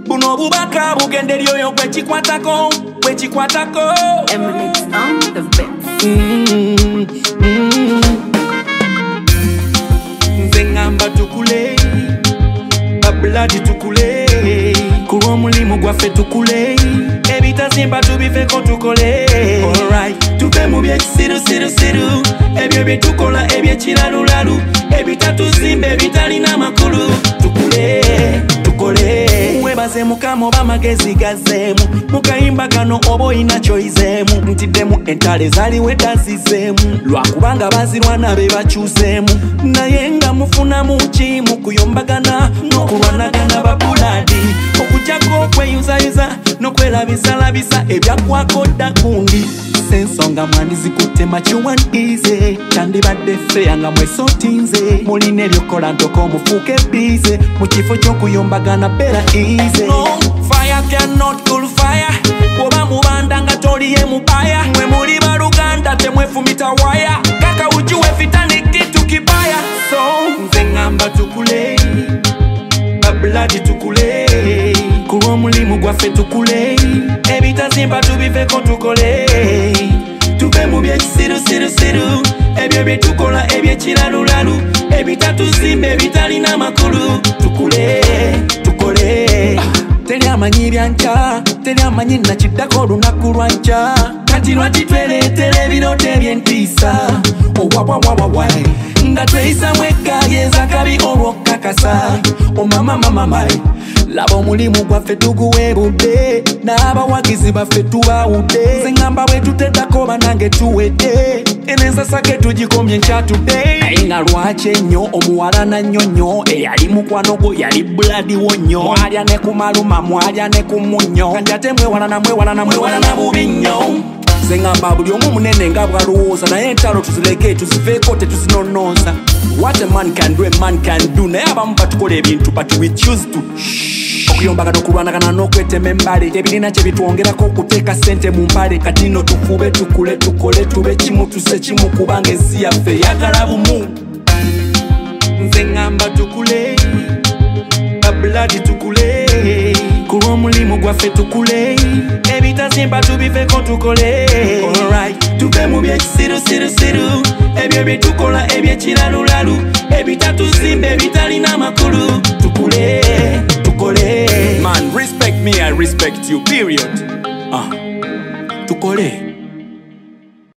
buno bubaka bugenderi oyo gwekikwatako Emirates on the best. Nze ngamba tukule babuladi tukule kulwa omulimu gwaffe tukule ebitazimba tubifeko tukole alright tuve mu byekisirusirusiru ebyo byetukola ebyekiralulalu ebitatuzimba ebitalina makulu tukole webaze mukama oba amagezi gazeemu mukayimba kano oba oyina kyoyizeemu ntiddemu entale zaliwo edazizeemu lwakubanga bazirwana be bakyuseemu naye nga mufunamu ki mu kuyombagana n'okulwanagana babuladi okujjako okweyuzayuza n'okwerabisarabisa ebyakwako dda kundi sensonga mwandizikutte makiwandize kyandibadde feya nga mwesotinze mulina ebyokola ntoka omufuuke bize mu kifo ky'okuyombagana bera ize no, fire cannot cool fire oba mubanda nga toliye mubaya mwe muli baluganda temwefumita waya kaka ujuwe fitani kitu kibaya so nze ngamba tukule babuladi tukule kulwa omulimu gwaffe tukule ebitazimba tubiveko tukole tuve mu byekisirusirusiru ebyo byetukola ebyekiralulalu ebitatuzimba ebitalina makulu tukule teri amanyi byankya teri amanyi nakiddako olunaku lwankya kati lwaki twereetera ebiroto ebyentiisa owawawawawai nga tweyisamu ekkaayeza kabi olw'okukakasa omamamamamai laba omulimu gwaffe tuguweebudde n'abawagizi baffe tubawudde nze ngamba bwe tuteddako banange tuwedde enensasake tugikomye nkyatudde naye nga lwaki ennyo omuwala nannyonnyo eyali mukwano gwo yali buladi wo nnyo mwalya ne ku maluma mwalya ne ku munnyo kati ate mwewalana bubi nnyo nze ngamba buli omu munene nga bwalowooza naye entalo tuzireke tuziveeko tetuzinonooza what a man can do a man can do naye abamu batukola ebintu but we choose to okuyombagana okulwanagana n'okwetema embale tebirina kye bitwongerako okuteeka ssente mu mpale kati no tufube tukule tukole tube kimu tuse kimu kubanga ensi yaffe yagala bumu nze ngamba tukule babuladi tukule kulwa omulimu gwaffe tukule ebitazimba tubiveko tukole alright tuve mu byekisirusirusiru ebyo byetukola ebyekiralulalu ebitatuzimba ebitalina makulu tukule man respect me I respect you period tukole